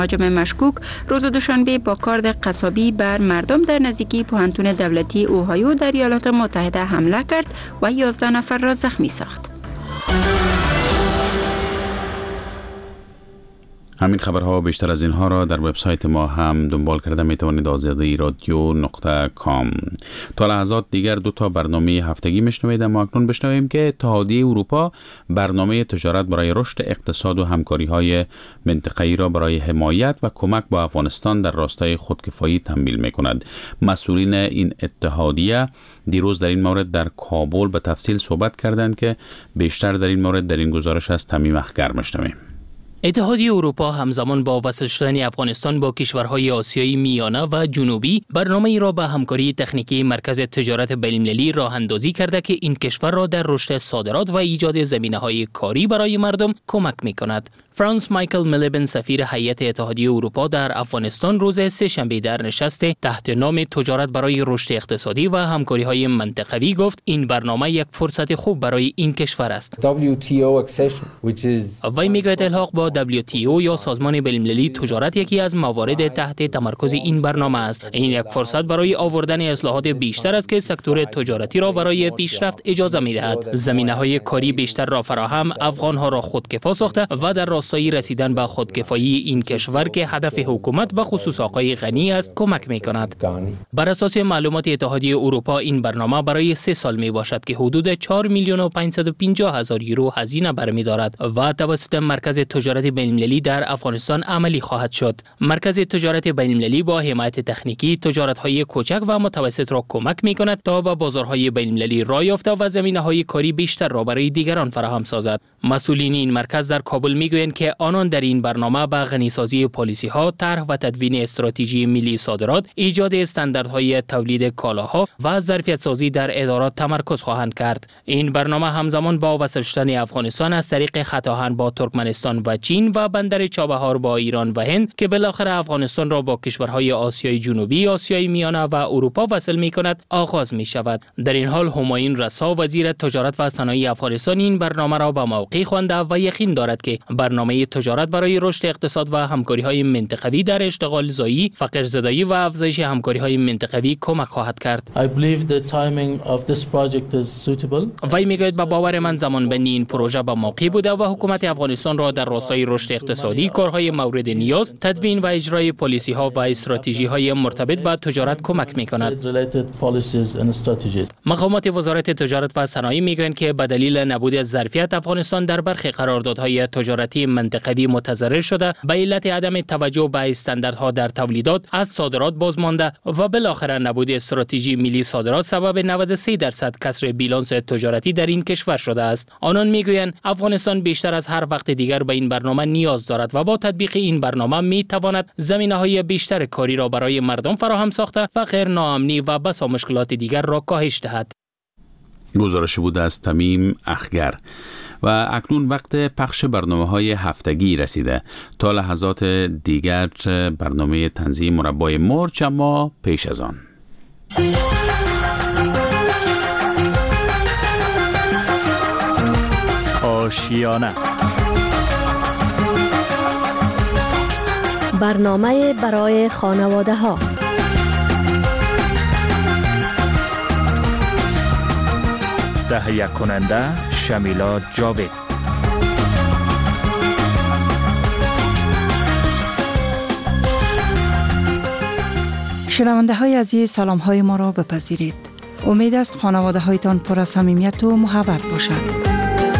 مهاجم مشکوک روز دوشنبه با کارد قصابی بر مردم در نزدیکی پوهنتون دولتی اوهایو در ایالات متحده حمله کرد و 11 نفر را زخمی ساخت. همین خبرها بیشتر از اینها را در وبسایت ما هم دنبال کرده میتوانید azadieradio.com. تا لحظات دیگر 2 برنامه هفتگی میشنوید، اما اکنون بشنویم که اتحادیه اروپا برنامه تجارت برای رشد اقتصاد و همکاری‌های منطقه‌ای را برای حمایت و کمک با افغانستان در راستای خودکفایی تمویل می‌کند. مسئولین این اتحادیه دیروز در این مورد در کابل به تفصیل صحبت کردند که بیشتر در این مورد در این گزارش از تمیم اخگر میشنویم. اتحادیه اروپا همزمان با وصل شدن افغانستان با کشورهای آسیای میانه و جنوبی برنامه‌ای را به همکاری تکنیکی مرکز تجارت بین‌المللی راه اندازی کرده که این کشور را در رشد صادرات و ایجاد زمینه‌های کاری برای مردم کمک می‌کند. فرانس مایکل میلیبن سفیر هیئت اتحادیه اروپا در افغانستان روز سه‌شنبه در نشست تحت نام تجارت برای رشد اقتصادی و همکاری‌های منطقوی گفت این برنامه یک فرصت خوب برای این کشور است. وی میگوید الحاق با WTO یا سازمان بین‌المللی تجارت یکی از موارد تحت تمرکز این برنامه است. این یک فرصت برای آوردن اصلاحات بیشتر است که سکتور تجارتی را برای پیشرفت اجازه می‌دهد. زمینه‌های کاری بیشتر را فراهم، افغان‌ها را خودکفا ساخته و در راستای رسیدن به خودکفایی این کشور که هدف حکومت به خصوص آقای غنی است کمک می‌کند. بر اساس معلومات اتحادیه اروپا این برنامه برای 3 سال میباشد که حدود 4,550,000 یورو هزینه برمی‌دارد و توسط مرکز تجارت بین‌المللی در افغانستان عملی خواهد شد. مرکز تجارت بین‌المللی با حمایت تکنیکی تجارت‌های کوچک و متوسط را کمک می‌کند تا به بازارهای بین‌المللی راه یافته و زمینه‌های کاری بیشتر را برای دیگران فراهم سازد. مسئولین این مرکز در کابل می‌گویند که آنان در این برنامه به غنیسازی پالیسی‌ها، طرح و تدوین استراتژی ملی صادرات، ایجاد استانداردهای تولید کالاها و ظرفیت‌سازی در ادارات تمرکز خواهند کرد. این برنامه همزمان با وصل شدن افغانستان از طریق خط آهن با ترکمنستان و چین و بندر چابهار با ایران و هند که بالاخره افغانستان را با کشورهای آسیای جنوبی، آسیای میانه و اروپا وصل می‌کند آغاز می‌شود. در این حال همایون رسا وزیر تجارت و صنایع افغانستان این برنامه را به موقع خوانده و یقین دارد که برنامه تجارت برای رشد اقتصاد و همکاری‌های منطقوی در اشتغال زایی، فقرزدایی و افزایش همکاری‌های منطقوی کمک خواهد کرد. وی میگوید به باور من زمان بندی این پروژه به موقع بوده و حکومت افغانستان را در راستای رشد اقتصادی، کارهای مورد نیاز، تدوین و اجرای پالیسی‌ها و استراتژی‌های مرتبط با تجارت کمک می‌کند. مقامات وزارت تجارت و صنایع میگویند که به دلیل نبود ظرفیت افغانستان در برخی قراردادهای تجارتی منطقوی متضرر شده، به علت عدم توجه به استانداردها در تولیدات از صادرات بازمانده و بالاخره نبود استراتژی ملی صادرات سبب 93% کسر بیلانس تجارتی در این کشور شده است. آنان میگویند افغانستان بیشتر از هر وقت دیگر به این برنامه نیاز دارد و با تطبیق این برنامه میتواند زمینه‌های بیشتر کاری را برای مردم فراهم ساخته، فقر، ناامنی و بسا مشکلات دیگر را کاهش دهد. گزارش بود از تمیم اخگر. و اکنون وقت پخش برنامه‌های هفتگی رسیده. تا لحظات دیگر برنامه تنزیه مربای مرچ، اما پیش از آن آشیانه، برنامه برای خانواده ها. تهیه کننده شمیلا جاوید. شنونده های عزیز، سلام های ما را بپذیرید. امید است خانواده هایتان پر از صمیمیت و محبت باشد.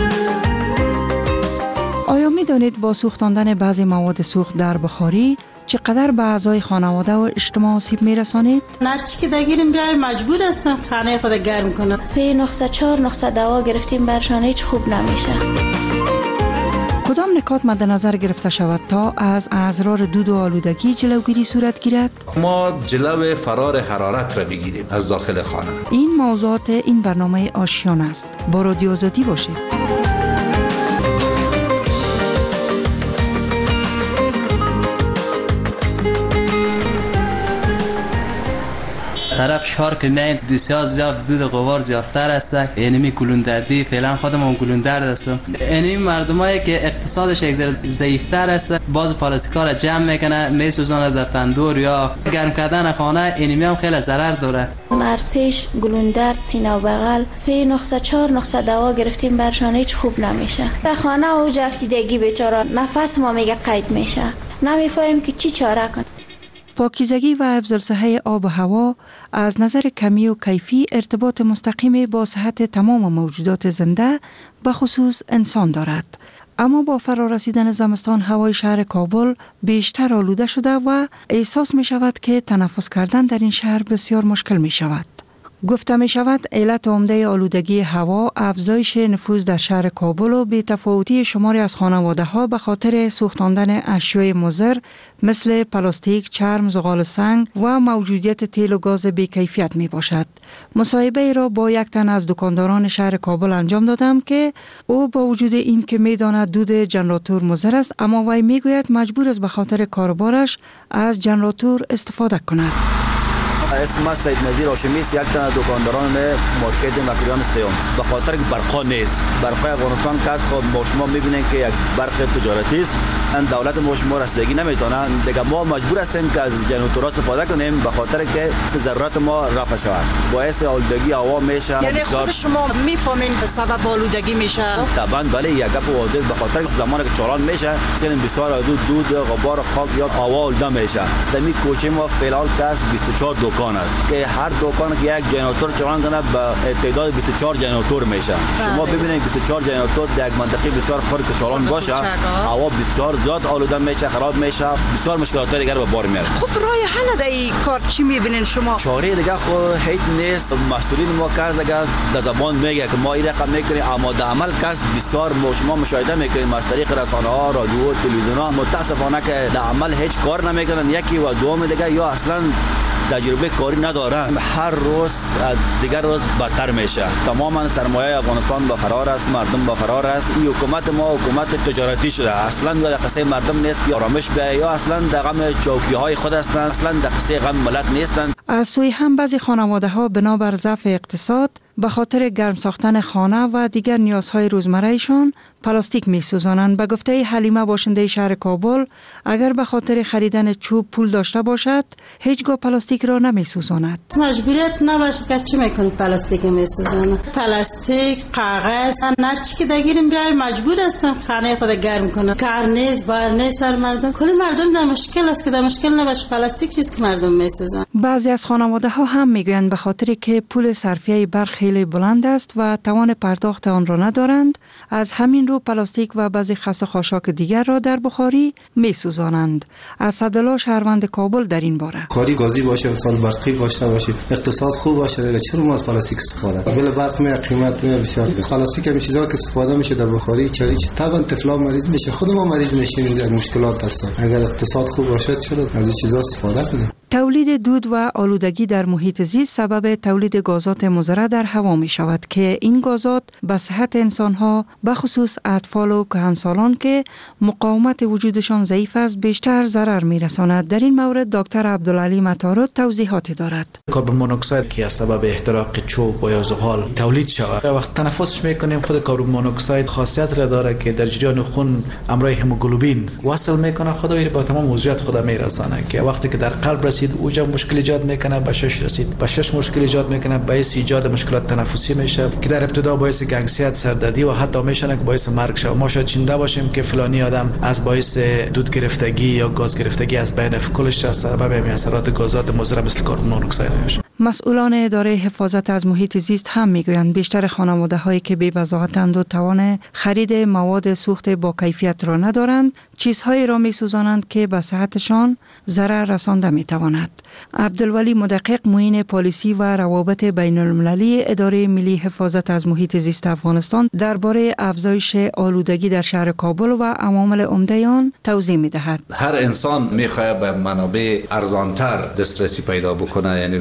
آیا می دانید با سوختاندن بعضی مواد سوخت در بخاری چقدر به اعضای خانواده و اجتماع آسیب می رسانید؟ هرچی که دگیریم بیایم مجبور هستم خانه خود گرم کنم. 3 نسخه 4 نسخه دوا گرفتیم برشان هیچ خوب نمیشه. کدام نکات مد نظر گرفته شود تا از اضرار دود و آلودگی جلوگیری صورت گیرد؟ ما جلو فرار حرارت را بگیریم از داخل خانه. این موضوعات این برنامه آشیانه است. با رادیو آزادی باشید. طرف شهر که میایم بسیار زیاد دود غبار زیادتر است. یعنی گلوندردی فعلا خودمون گلوندرد هستم. یعنی مردمایی که اقتصادش یک ذره ضعیفتر است باز پلاستیکا را جمع میکنه میسوزانه در تندور یا گرم کردن خانه. اینمی هم خیلی ضرر داره. مرسیش گلوندرد سینه و بغل 3 نقطه 4 نقطه دوا گرفتیم برشان هیچ خوب نمیشه. در خانه او جفتیدگی بیچاره نفس ما میگه قید میشه. نمیفهمیم که چی چاره کنیم. پاکیزگی و افضل صحت آب و هوا از نظر کمی و کیفی ارتباط مستقیم با صحت تمام موجودات زنده به خصوص انسان دارد. اما با فرارسیدن زمستان هوای شهر کابل بیشتر آلوده شده و احساس می شود که تنفس کردن در این شهر بسیار مشکل می شود. گفته می شود علت عمده آلودگی هوا افزایش نفوذ در شهر کابل و بی‌تفاوتی شماری از خانواده ها به خاطر سوختاندن اشیاء مضر مثل پلاستیک، چرم، زغال سنگ و موجودیت تیل و گاز بی‌کیفیت می باشد. مصاحبه را با یک تن از دکانداران شهر کابل انجام دادم که او با وجود این که می داند دود ژنراتور مضر است اما وی می گوید مجبور است به خاطر کاربارش از ژنراتور استفاده کند. اسم سید نظیر هاشمیست، یک تن از دکانداران مارکت مکریان سیام. به خاطر که برقا نیست، برقای افغانستان که ما شما میبینید که یک برق تجارتی است، دولت ما شما رسیدگی نمیتونه. دیگه ما مجبور هستیم که از جنراتورات استفاده کنیم به خاطر که ضرورت ما رفع شود. باعث آلودگی هوا میشه. یعنی خود شما میفهمین سبب آلودگی میشه؟ طبعا بله، یک گپ واضح به خاطر زمانی که چالان میشه که بسیار از دود، غبار، خاک یا هوا آلوده میشه. در این کوچه ما فعلا کاس 24 دکان است که هر دکان که یک جنراتور چالان کنه به تعداد 24 جنراتور میشه. شما ببینید 24 جنراتور در یک منطقه بسیار خرد که چالان باشه هوا بسیار زیاد آلوده میشه، خراب میشه، بسیار مشکلات دیگر به بار میاره. خب راه حل در این کار چی میبینین شما؟ چاره دیگه خود هیچ نیست. مسئولین ما کار دیگه در زبان میگه که ما این رقم میکنیم اما در عمل کس بسیار شما مشاهده میکنید از طریق رسانه ها، رادیو، تلویزیون ها متاسفانه که در عمل هیچ کار نمیکنن. یکی و دوم دیگه یا اصلا تجربه کاری ندارن. هر روز دیگر روز بدتر میشه. تماما سرمایه افغانستان با فرار است، مردم با فرار است. این حکومت ما حکومت تجارتی شده. اصلا در قصه مردم نیست که آرامش بیاید یا اصلا در غم چوکی های خود هستند، اصلا در قصه غم ملت نیستند. از سوی هم بعضی خانواده ها بنابر ضعف اقتصاد به خاطر گرم ساختن خانه و دیگر نیازهای روزمرهشان پلاستیک می سوزانند. به گفته حلیمه باشنده شهر کابل اگر به خاطر خریدن چوب پول داشته باشد هیچگاه پلاستیک را نمی سوزاند. مجبوریت نباشه که چی میکنه پلاستیک می سوزانه. پلاستیک، کاغذ، هر چی که دگیریم بیای مجبور هستم خانه خود گرم کنم. کار نیست، بار نیست، سر مردم کلی مردم در مشکل است که در مشکل نباشه پلاستیک چیز که مردم می سوزانند. بعضی از خانواده ها هم میگویند به خاطر که پول صرفیه برق خیلی بلند است و توان پرداخت آن را ندارند از همین رو پلاستیک و بعضی خس و خاشاک دیگر را در بخاری می سوزانند. اسدالله شهروند کابل در این باره بخاری گازی باشه، مثلا برقی باشه، اقتصاد خوب باشه، دیگه چرا ما از پلاستیک استفاده کنیم؟ بله برق می قیمت می بسیار. پلاستیک همین چیزا که استفاده میشه در بخاری چریچ طبعا طفلا مریض میشه، خود ما مریض میشیم، در مشکلات هستن. اگر اقتصاد خوب باشه چرا از این چیزا استفاده کنیم؟ تولید دود و آلودگی در محیط زیست سبب تولید گازات مضر در هوا می شود که این گازات به صحت انسان ها به خصوص اطفال و کهنسالان که مقاومت وجودشان ضعیف است بیشتر ضرر می رساند. در این مورد دکتر عبدالعلی مطارد توضیحاتی دارد. کربن مونوکسید که از سبب احتراق چوب و یا زغال تولید شود وقت تنفسش میکنیم خود کربن مونوکسید خاصیت را داره که در جریان خون امرای هموگلوبین وصل میکنه، خود با تمام عضویات خود میرسانه که وقتی که در قلب رسید اوجا مشکل ایجاد میکنه، به شش رسید به شش مشکل ایجاد میکنه، باعث ایجاد مشکلات تنفسی میشه که در ابتدا باعث گنگسیت، سردردی و حتی میشن که باعث مرگ شه. ما شاید چنده باشیم که فلانی آدم از باعث دود گرفتگی یا گاز گرفتگی از بین کلش از سبب همین اثرات گازات مضر مثل کربن مونوکسید میشه. مسئولان اداره حفاظت از محیط زیست هم میگویند بیشتر خانواده هایی که بی‌بضاعتند و توان خرید مواد سوخت با کیفیت را ندارند چیزهایی را میسوزانند که به صحتشان ضرر رسانده میتواند. عبدالولی مدقق معین پالیسی و روابط بین المللی اداره ملی حفاظت از محیط زیست افغانستان درباره افزایش آلودگی در شهر کابل و عوامل عمده آن توضیح میدهد. هر انسان میخواد به منابع ارزانتر دسترسی پیدا بکنه، یعنی به اون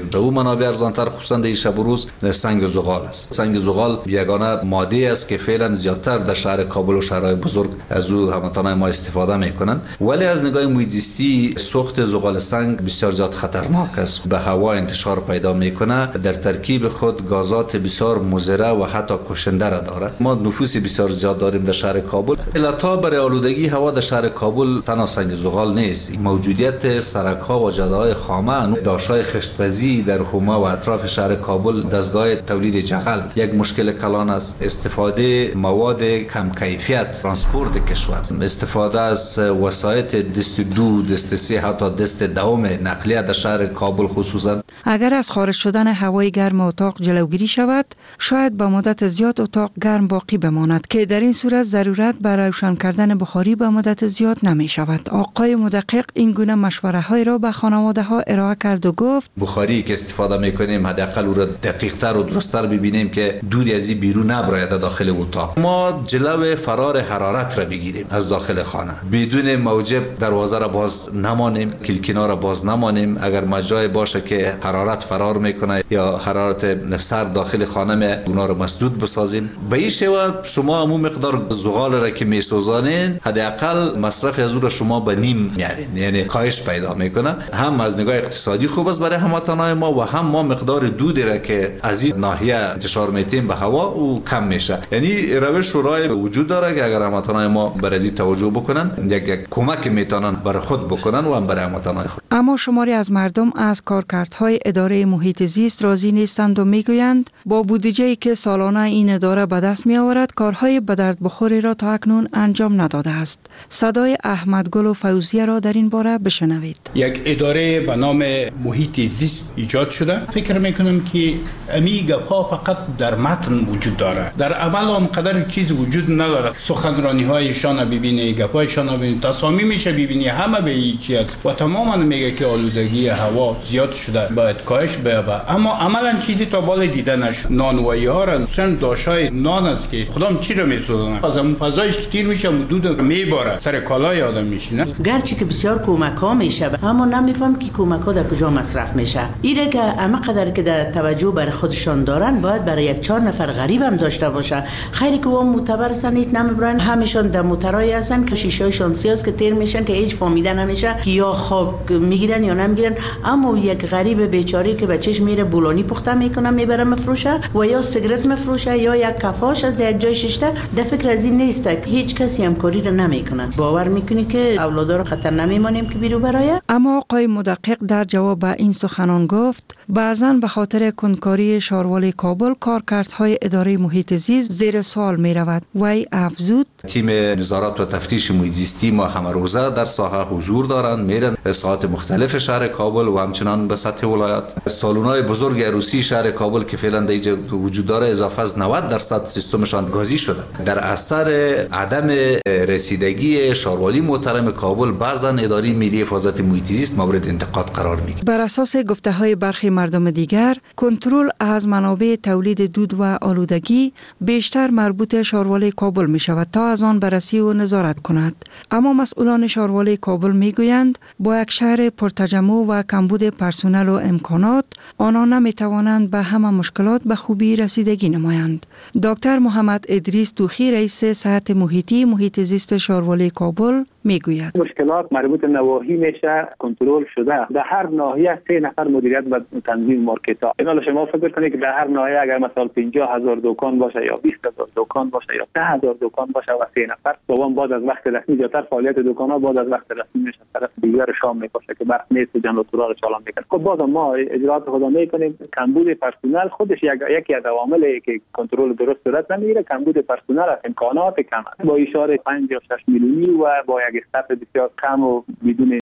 منابع ارزانتر خصوصا در شب و روز سنگ زغال است. سنگ زغال یگانه ماده است که فعلا زیادتر در شهر کابل و شهرهای بزرگ از او هموطنان ما استفاده میکنن، ولی از نگاه محیط زیستی سوخت زغال سنگ بسیار زیاد خطرناک است. به هوا انتشار پیدا میکنه، در ترکیب خود گازات بسیار مضر و حتی کشنده را دارد. ما نفوس بسیار زیاد داریم در شهر کابل. علتا برای آلودگی هوا در شهر کابل تنها سنگ زغال نیست، موجودیت سرک‌ها و جاده‌های خامه، داشت‌های خشت‌پزی در حومه و اطراف شهر کابل، دستگاه تولید جغل یک مشکل کلان است. استفاده مواد کم کیفیت، ترانسپورت کشور، استفاده از وسایل دست دو، دست سه، حتی دست دوم نقلیه در شهر کابل خصوصا. اگر از خارج شدن هوای گرم اتاق جلوگیری شود، شاید به مدت زیاد اتاق گرم باقی بماند که در این صورت ضرورت برای روشن کردن بخاری به مدت زیاد نمی شود. آقای مدقق این گونه مشوره های را به خانواده ها ارائه کرد و گفت بخاری که استفاده میکنیم حداقل او را دقیق تر و درست تر ببینیم که دود از این بیرون نبراید داخل اتاق. ما جلو فرار حرارت را بگیریم از داخل خانه، بدون موجب دروازه را باز نمانیم، کلکینا را باز نمانیم. اگر مجرای باشه که حرارت فرار میکنه یا حرارت سرد داخل خانه می اونا رو مسدود بسازیم. به این شیوه شما همون مقدار زغال را که میسوزانین حداقل مصرف از او را شما به نیم میارین، یعنی کاهش پیدا میکنه. هم از نگاه اقتصادی خوب است برای هموطنان ما و هم ما مقدار دودی را که از این ناحیه انتشار میتیم به هوا او کم میشه. یعنی روش و راه وجود داره که اگر هموطنان ما بر از این توجه بکنن یک کمک میتونن برای خود بکنن و هم برای هموطنان خود. اما شماری از مردم از کارکردهای اداره محیط زیست راضی نیستند و میگویند با بودجه‌ای که سالانه این اداره به دست می آورد کارهای به درد بخوری را تا اکنون انجام نداده است. صدای احمد گل و فوزیه را در این باره بشنوید. یک اداره به نام محیط زیست ایجاد شده. فکر میکنم که امی گپ‌ها فقط در متن وجود داره، در عمل آنقدر چیز وجود نداره. سخنرانی هایشان ببینی، گپ‌هایشان ببینی، تصامیمش ببینی، همه به این چیز است و تماما میگه که آلودگی هوا زیاد شده، باید کاهش بیابه، اما عملا چیزی تا بالا دیده نشد. نانوایی ها را مثلا داشای نان است که خودم چی رو میسوزونه، از اون فضایش تیر میشه و دود میباره سر کالای آدم میشینه. گرچه که بسیار کمک ها میشه اما نمیفهم که کمک ها در کجا مصرف میشه. ایره که اما قدر که در توجه برای خودشان دارن باید برای یک 4 نفر غریب هم داشته باشه. خیلی که اون معتبر هستن هیچ نمیبرن، همشون در موترای هستن که شیشه شانسی است که تیر میشن که هیچ فهمیده نمیشه که یا خواب میگیرن یا نمیگیرن. اما یک غریب بیچاره که بچش میره بولانی پخته میکنه میبره مفروشه و یا سیگرت مفروشه یا یک کفاش از یک جای ششته، در فکر از این نیست که هیچ کسی همکاری رو نمیکنه. باور میکنی که اولادا رو خطر نمیمانیم که بیرو برای. اما آقای مدقق در جواب به این سخنان گفت بعضاً به خاطر کنکاری شاروالی کابل کارکردهای اداره محیط زیست زیر سوال می رود. وی افزود تیم نظارت و تفتیش محیط زیستی ما همه روزه در ساحه حضور دارند، میرن ساعات مختلف شهر کابل و همچنان به سطح ولایت. سالونای بزرگ عروسی شهر کابل که فعلا در اینجا وجود داره اضافه از 90% سیستمشان گازی شده. در اثر عدم رسیدگی شاروالی محترم کابل بعضاً اداره ملی حفاظت محیط زیست مورد انتقاد قرار میگیره. بر اساس گفته‌های برخی مردم دیگر کنترل از منابع تولید دود و آلودگی بیشتر مربوط شاروالی کابل می شود تا از آن بررسی و نظارت کند. اما مسئولان شاروالی کابل می گویند با یک شهر پرتجمع و کمبود پرسنل و امکانات آنها نمی توانند به همه مشکلات به خوبی رسیدگی نمایند. دکتر محمد ادریس توخی رئیس صحت محیطی محیط زیست شاروالی کابل می گوید مشکلات مربوط نواحی میشه کنترل شده. در هر ناحیه 3 نفر مدیریت و تنظیم مارکت ها. اینا شما فکر کنید که در هر ناحیه اگر مثلا 50,000 دکان باشه یا 20,000 دکان باشه یا 10,000 دکان باشه و 3 نفر دوام بعد از وقت رسمی زیاتر فعالیت دکان ها بعد از وقت رسمی میشه طرف دیگر شام میکشه که برق نیست جنراتورها رو چالان میکنه. خب باز ما اجرات خدا میکنیم. کمبود پرسنل خودش یکی از عواملی که کنترل درست صورت نمیگیره. کمبود پرسنل از امکانات کم با اشاره 5 یا 6 میلیونی و با یک استاف بسیار کم و بدون